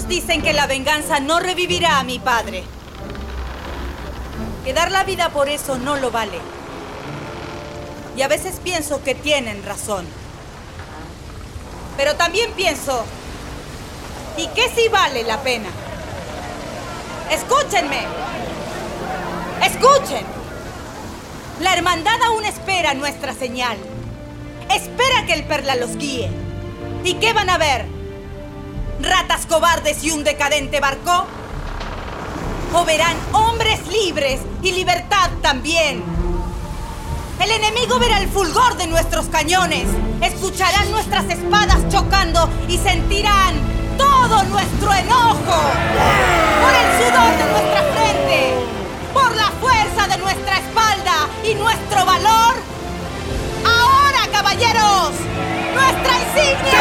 Algunos dicen que la venganza no revivirá a mi padre. Que dar la vida por eso no lo vale. Y a veces pienso que tienen razón. Pero también pienso, ¿y qué si vale la pena? ¡Escúchenme! ¡Escuchen! La hermandad aún espera nuestra señal. Espera que el Perla los guíe. ¿Y qué van a ver? ¿Ratas cobardes y un decadente barco? ¿O verán hombres libres y libertad también? El enemigo verá el fulgor de nuestros cañones, escucharán nuestras espadas chocando y sentirán todo nuestro enojo. Por el sudor de nuestra frente, por la fuerza de nuestra espalda y nuestro valor. ¡Ahora, caballeros! ¡Nuestra insignia!